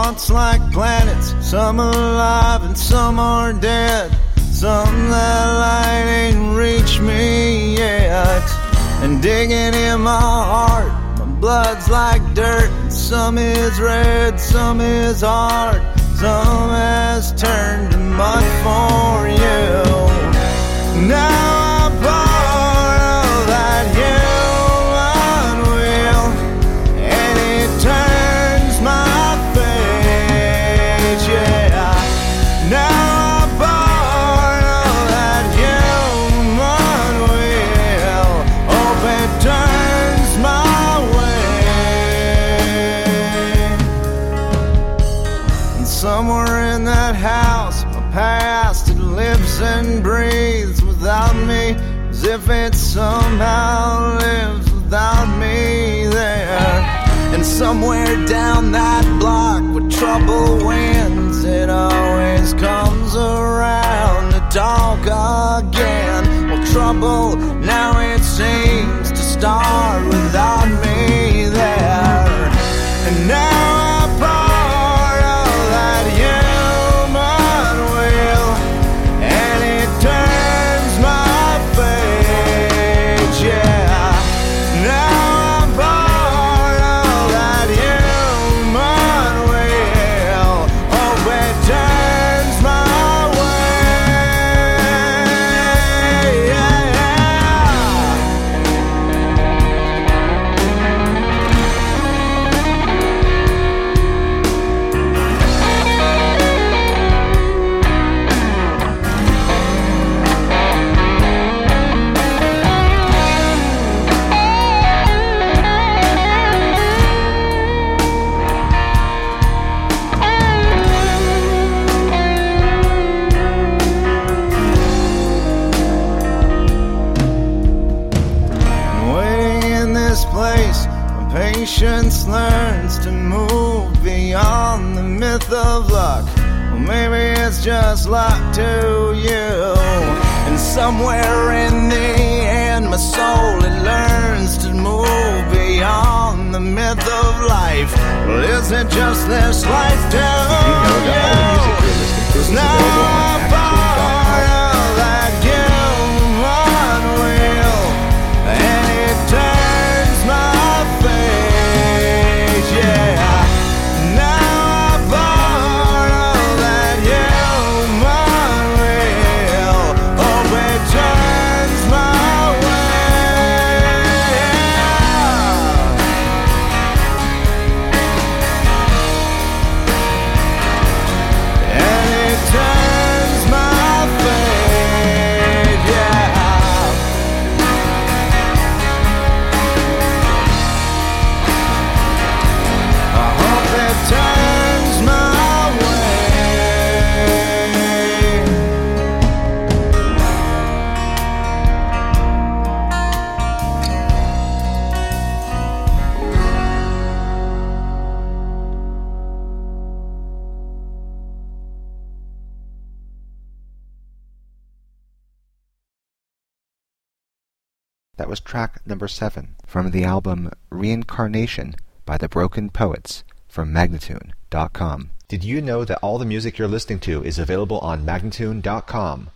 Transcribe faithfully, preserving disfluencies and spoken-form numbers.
thoughts like planets, some alive and some are dead. Some that light ain't reached me yet. And digging in my heart, my blood's like dirt. Some is red, some is hard, some has turned to mud for you. Now I'm part of that human wheel, and it turns my fate, yeah. Now I'm part of that human wheel, hope it turns my way. And somewhere in that house, my past, it lives and breathes without me, as if it somehow lives without me there. And somewhere down that block where trouble wins, it always comes around to talk again. Well, trouble now it seems to start without me there. And now I'm part of that human wheel, and it turns my fate, yeah. Now I'm part of that human wheel, hope it turns my way, yeah. Waiting in this place, my patience learns to move beyond the myth of luck. Well, maybe it's just luck to you. And somewhere in the end, my soul, it learns to move beyond the myth of life. Well, is it just this life to You know that all the music you're listening to is now available on I'm Magnitude dot part com. of that human wheel, and it turns my fate, yeah. Now I'm part of that human wheel, hope it turns my way, and it turns my fate, yeah. I hope it turns my way. That was track number seven from the album Reincarnation by the Broken Poets from Magnitude dot com. Did you know that all the music you're listening to is available on Magnitude dot com?